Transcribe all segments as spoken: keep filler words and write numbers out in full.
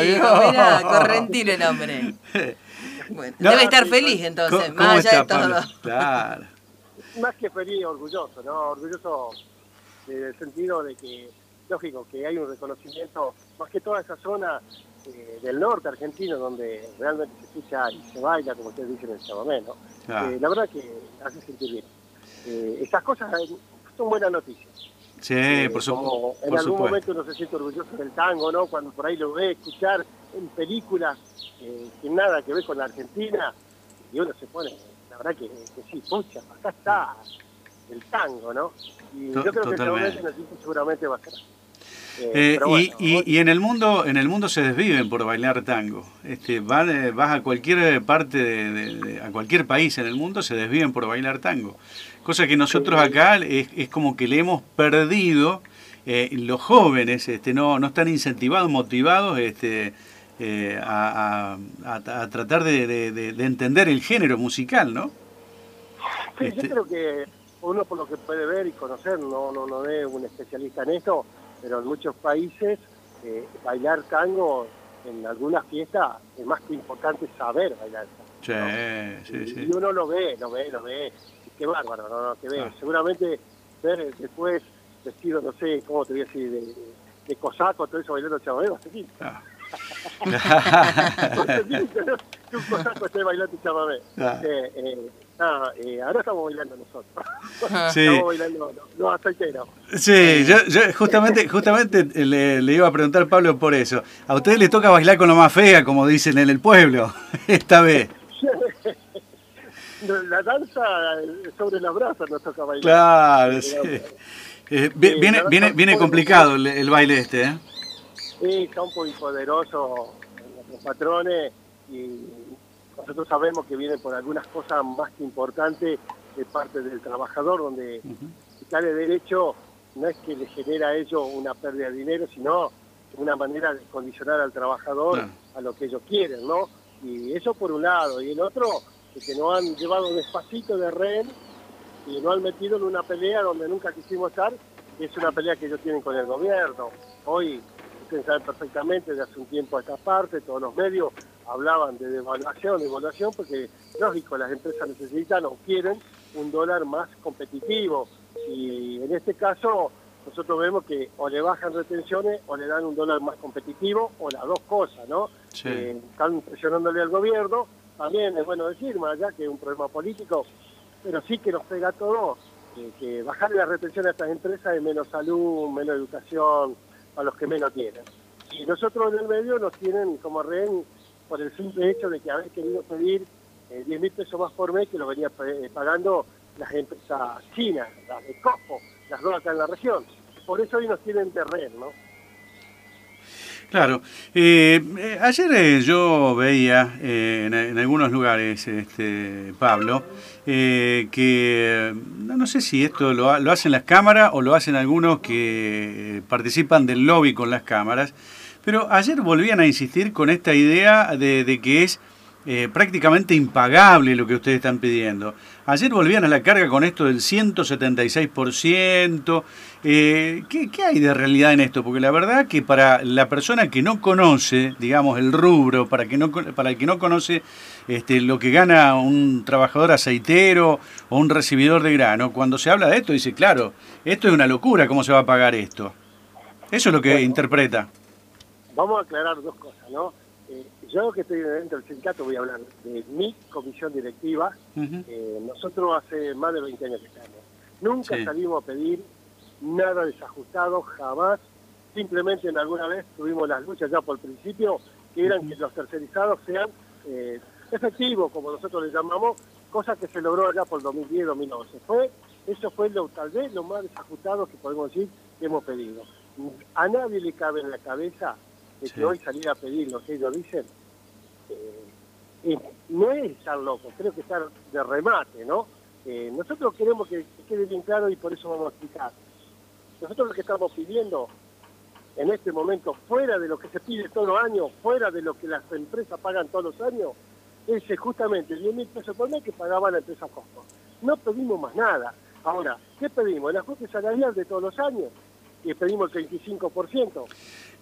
digo, mirá, correntino el hombre. Bueno, no, debe estar feliz entonces, ¿Cómo, más cómo allá está, de todo. Pablo? Claro. Más que feliz, orgulloso, ¿no? Orgulloso en el sentido de que, lógico, que hay un reconocimiento, más que toda esa zona eh, del norte argentino, donde realmente se escucha y se baila, como ustedes dicen, el chamamé, ¿no? Ah. Eh, la verdad que hace sentir bien. Eh, estas cosas son buenas noticias. Sí, Eh, por, su, como en por algún supuesto. momento uno se siente orgulloso del tango, ¿no? Cuando por ahí lo ve escuchar en películas eh, que nada que ver con la Argentina, y uno se pone, la verdad que, que sí, pucha, acá está el tango, ¿no? Y To- yo creo totalmente. que ese momento en el tiempo seguramente va a ser. Eh, Eh, pero y, bueno, y, hoy, y en el mundo en el mundo se desviven por bailar tango. Este, vas, de- vas a cualquier parte, de, de- de- a cualquier país en el mundo, se desviven por bailar tango. Cosa que nosotros sí, acá es, es como que le hemos perdido, eh, los jóvenes este, no, no están incentivados, motivados este, eh, a, a- a- a tratar de, de- de- de entender el género musical, ¿no? sí, yo Este, creo que uno por lo que puede ver y conocer, no, no, no es un especialista en esto, pero en muchos países eh, bailar tango en algunas fiestas es más que importante saber bailar tango, ¿no? sí, sí, Y, sí. y uno lo ve, lo ve, lo ve, y qué bárbaro, no, no, que ve. Ah. Seguramente ver después vestido, no sé, cómo te voy a decir, de, de cosaco, todo eso bailando chamamé, va a seguir. Ah. Que un cosaco esté bailando chamamé. Ah. Eh, eh, nada, eh, ahora estamos bailando nosotros. Sí. Estamos bailando los, los aceiteros. Sí, yo, yo justamente, justamente le, le iba a preguntar, Pablo, por eso. A ustedes les toca bailar con lo más fea, como dicen en el pueblo, esta vez. La danza sobre las brasas nos toca bailar. Claro, sí. Eh, vi- viene, viene, viene complicado el, el baile este, ¿eh? Sí, son muy poderosos los patrones y nosotros sabemos que vienen por algunas cosas más que importantes de parte del trabajador, donde si cae derecho no es que le genera a ellos una pérdida de dinero, sino una manera de condicionar al trabajador Claro. a lo que ellos quieren, ¿no? Y eso por un lado, y el otro, es que nos han llevado despacito de rehén y nos han metido en una pelea donde nunca quisimos estar, que es una pelea que ellos tienen con el gobierno. Hoy, ustedes saben perfectamente, de hace un tiempo a esta parte, todos los medios hablaban de devaluación, devaluación, porque, lógico, las empresas necesitan o quieren un dólar más competitivo. Y en este caso, nosotros vemos que o le bajan retenciones o le dan un dólar más competitivo, o las dos cosas, ¿no? Sí. Eh, están presionándole al gobierno. También es bueno decir, más allá que es un problema político, pero sí que nos pega a todos, eh, que bajarle la retención a estas empresas es menos salud, menos educación a los que menos tienen. Y nosotros en el medio nos tienen como rehén por el simple hecho de que haber querido pedir eh, diez mil pesos más por mes que lo venía eh, pagando las empresas chinas, las de Costco, las dos acá en la región. Por eso hoy nos tienen de rehén, ¿no? Claro. Eh, eh, ayer eh, yo veía eh, en, en algunos lugares, este, Pablo, eh, que eh, no, no sé si esto lo, ha- lo hacen las cámaras o lo hacen algunos que participan del lobby con las cámaras, pero ayer volvían a insistir con esta idea de, de que es eh, prácticamente impagable lo que ustedes están pidiendo. Ayer volvían a la carga con esto del ciento setenta y seis por ciento. Eh, ¿qué, ¿Qué hay de realidad en esto? Porque la verdad que para la persona que no conoce, digamos, el rubro, para, que no, para el que no conoce este, lo que gana un trabajador aceitero o un recibidor de grano, cuando se habla de esto dice, claro, esto es una locura, ¿cómo se va a pagar esto? Eso es lo que Bueno, interpreta. vamos a aclarar dos cosas, ¿no? Eh, yo que estoy dentro del sindicato voy a hablar de mi comisión directiva. Uh-huh. Eh, nosotros hace más de veinte años que estamos. Nunca Sí. salimos a pedir nada desajustado, jamás. Simplemente en alguna vez tuvimos las luchas ya por principio, que eran que los tercerizados sean eh, efectivos, como nosotros les llamamos, cosa que se logró allá por dos mil diez, dos mil once. Fue, eso fue lo, tal vez lo más desajustado que podemos decir que hemos pedido. A nadie le cabe en la cabeza de que Sí. hoy salir a pedir lo que ellos dicen, eh, eh, no es estar loco, creo que estar de remate, ¿no? Eh, nosotros queremos que, que quede bien claro y por eso vamos a explicar. Nosotros lo que estamos pidiendo en este momento, fuera de lo que se pide todos los años, fuera de lo que las empresas pagan todos los años, es justamente diez mil pesos por mes que pagaba la empresa Costco. No pedimos más nada. Ahora, ¿qué pedimos? El ajuste salarial de todos los años, y pedimos el treinta y cinco por ciento.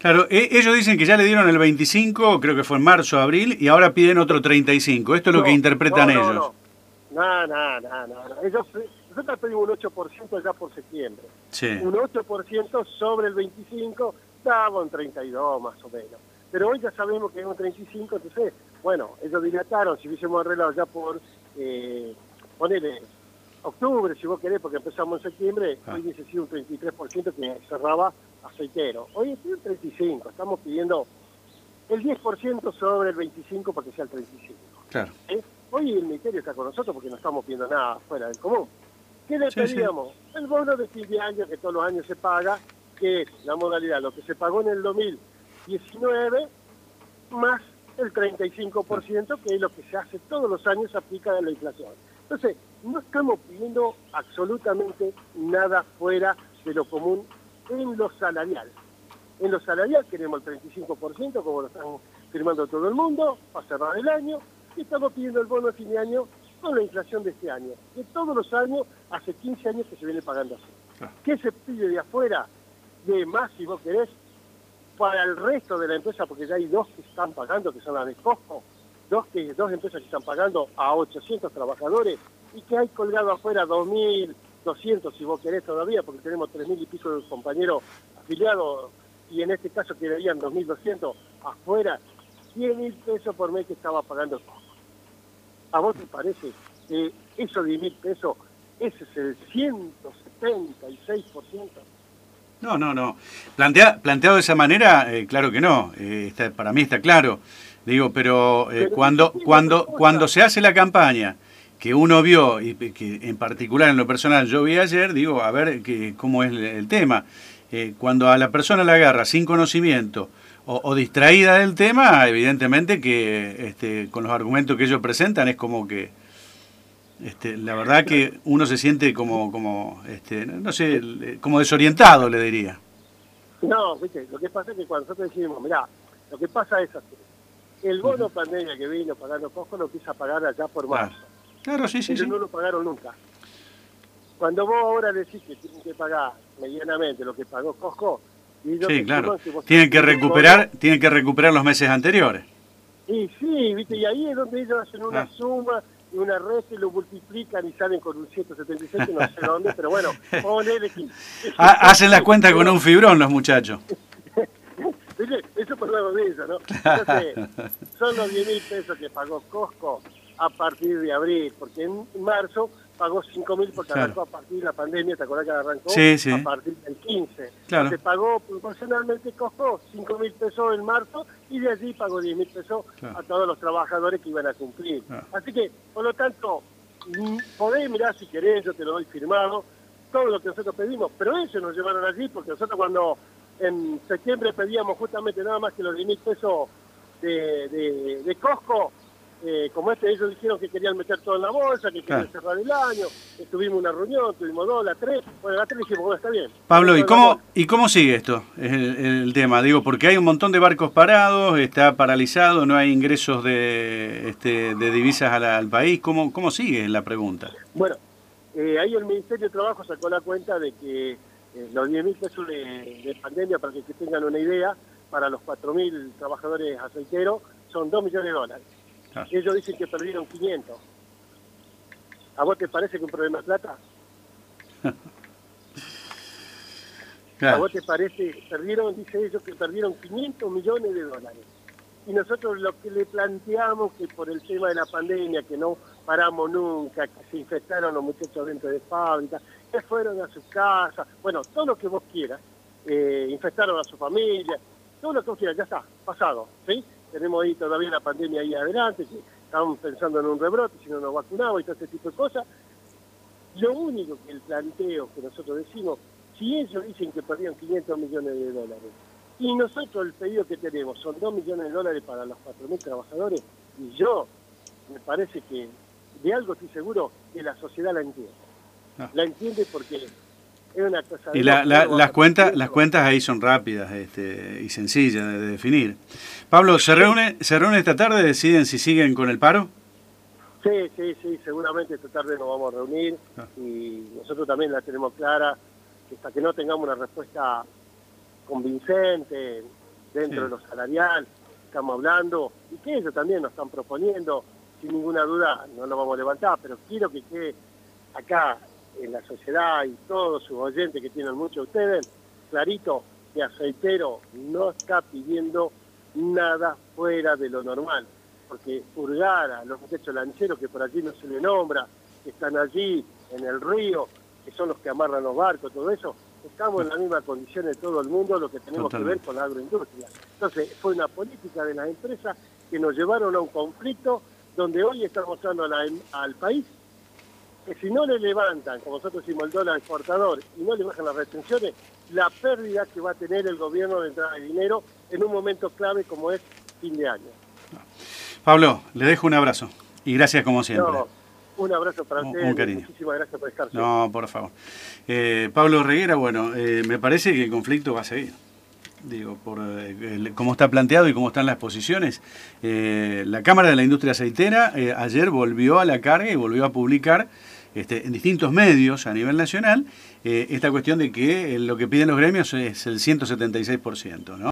Claro, e ellos dicen que ya le dieron el veinticinco, creo que fue en marzo, abril, y ahora piden otro treinta y cinco. Esto es lo No, que interpretan no, no, ellos. No, no, no, no, no, no. Ellos, nosotros pedimos un ocho por ciento ya por septiembre. Sí. Un ocho por ciento sobre el veinticinco, daba un treinta y dos más o menos. Pero hoy ya sabemos que es un treinta y cinco, entonces, bueno, ellos dilataron, si hubiésemos arreglado ya por, eh, ponele, octubre, si vos querés, porque empezamos en septiembre, ah. hoy hubiese sido un treinta y tres por ciento que cerraba aceitero. Hoy es un treinta y cinco por ciento, estamos pidiendo el diez por ciento sobre el veinticinco para que sea el treinta y cinco por ciento. Claro. ¿Eh? Hoy el Ministerio está con nosotros porque no estamos pidiendo nada fuera del común. ¿Qué le pedíamos? Sí, sí. El bono de fin de año, que todos los años se paga, que es la modalidad, lo que se pagó en el dos mil diecinueve, más el treinta y cinco por ciento, que es lo que se hace todos los años, se aplica de la inflación. Entonces, no estamos pidiendo absolutamente nada fuera de lo común en lo salarial. En lo salarial queremos el treinta y cinco por ciento, como lo están firmando todo el mundo, para cerrar el año, y estamos pidiendo el bono de fin de año con la inflación de este año. De todos los años, hace quince años que se viene pagando así. ¿Qué se pide de afuera? De más, si vos querés, para el resto de la empresa, porque ya hay dos que están pagando, que son las de Costco, dos, que, dos empresas que están pagando a ochocientos trabajadores, y que hay colgado afuera dos mil doscientos, si vos querés todavía, porque tenemos tres mil y pico de compañeros afiliados, y en este caso quedarían dos mil doscientos afuera, cien mil pesos por mes que estaba pagando Costco. ¿A vos te parece que esos diez mil pesos, ese es el ciento setenta y seis por ciento? No, no, no. Plantea, planteado de esa manera, eh, claro que no. Eh, está, para mí está claro. Digo, pero, eh, pero cuando, cuando, cuando se hace la campaña que uno vio, y que en particular en lo personal yo vi ayer, digo, a ver que, cómo es el, el tema. Eh, cuando a la persona la agarra sin conocimiento o, o distraída del tema, evidentemente que este, con los argumentos que ellos presentan es como que, este, la verdad que uno se siente como, como este, no sé, como desorientado, le diría. No, viste, lo que pasa es que cuando nosotros decimos, mirá, lo que pasa es así, el bono uh-huh. pandemia que vino pagando Costco lo empieza a pagar allá por marzo. Claro, claro sí, sí, Ellos sí. no lo pagaron nunca. Cuando vos ahora decís que tienen que pagar medianamente lo que pagó Costco, y ellos sí, claro. Que tienen que recuperar, bono, tienen que recuperar los meses anteriores. Y sí, viste, y ahí es donde ellos hacen una ah. suma y una resta y lo multiplican y salen con un ciento setenta y seis, que no sé dónde, pero bueno, ponele que... Hacen la cuenta con un fibrón los muchachos. Eso por luego de eso, ¿no? Entonces, son los diez mil pesos que pagó Costco a partir de abril, porque en marzo pagó cinco mil porque claro. arrancó a partir de la pandemia, ¿te acordás que arrancó? Sí, sí. A partir del quince. Claro. Se pagó proporcionalmente Costco cinco mil pesos en marzo y de allí pagó diez mil pesos claro. a todos los trabajadores que iban a cumplir. Claro. Así que, por lo tanto, podés mirar si querés, yo te lo doy firmado, todo lo que nosotros pedimos, pero ellos nos llevaron allí porque nosotros cuando en septiembre pedíamos justamente nada más que los diez mil pesos de, de, de Costco, eh, como este ellos dijeron que querían meter todo en la bolsa, que querían claro. cerrar el año, tuvimos una reunión, tuvimos dos, la tres, bueno, la tres dijimos, bueno, está bien. Pablo, ¿y cómo, ¿y cómo sigue esto? Es el, el tema, digo, porque hay un montón de barcos parados, está paralizado, no hay ingresos de, este, de divisas a la, al país, ¿cómo, cómo sigue la pregunta? Bueno, eh, ahí el Ministerio de Trabajo sacó la cuenta de que Eh, los diez mil pesos de, de pandemia, para que, que tengan una idea, para los cuatro mil trabajadores aceiteros, son dos millones de dólares. Ah. Ellos dicen que perdieron quinientos. ¿A vos te parece que un problema de plata? Claro. ¿A vos te parece? Perdieron, dice ellos, que perdieron quinientos millones de dólares. Y nosotros lo que le planteamos, que por el tema de la pandemia, que no paramos nunca, que se infectaron los muchachos dentro de fábrica, que fueron a su casa, bueno, todo lo que vos quieras, eh, infectaron a su familia, todo lo que vos quieras, ya está, pasado, ¿sí? Tenemos ahí todavía la pandemia ahí adelante, que estamos pensando en un rebrote, si no nos vacunamos y todo ese tipo de cosas. Lo único que el planteo que nosotros decimos, si ellos dicen que perdieron quinientos millones de dólares, y nosotros el pedido que tenemos son dos millones de dólares para los cuatro mil trabajadores, y yo, me parece que de algo estoy seguro que la sociedad la entiende. Ah. La entiende porque es una cosa... Y la, la, las, cuentas, las cuentas ahí son rápidas este, y sencillas de, de definir. Pablo, ¿se reúne, ¿se reúne esta tarde? ¿Deciden si siguen con el paro? Sí, sí, sí, seguramente esta tarde nos vamos a reunir ah. y nosotros también la tenemos clara, que hasta que no tengamos una respuesta convincente, dentro Sí. de lo salarial, estamos hablando, y que ellos también nos están proponiendo, sin ninguna duda, no lo vamos a levantar, pero quiero que quede acá en la sociedad y todos sus oyentes que tienen mucho de ustedes, clarito, que Aceitero no está pidiendo nada fuera de lo normal, porque Urgara, los muchachos lancheros que por allí no se le nombra, que están allí en el río, que son los que amarran los barcos, todo eso, estamos en la misma condición de todo el mundo, lo que tenemos Totalmente. que ver con la agroindustria. Entonces, fue una política de las empresas que nos llevaron a un conflicto donde hoy está mostrando a la- al país que si no le levantan, como nosotros decimos, el dólar exportador y no le bajan las restricciones, la pérdida que va a tener el gobierno de entrada de dinero en un momento clave como es fin de año. Pablo, le dejo un abrazo y gracias como siempre. No, un abrazo para Un- ustedes. un cariño. Muchísimas gracias por estar. No, por favor. Eh, Pablo Reguera, bueno, eh, me parece que el conflicto va a seguir. Digo, por eh, el- cómo está planteado y cómo están las posiciones. Eh, la Cámara de la Industria Aceitera eh, ayer volvió a la carga y volvió a publicar este, en distintos medios a nivel nacional eh, esta cuestión de que eh, lo que piden los gremios es el ciento setenta y seis por ciento, ¿no?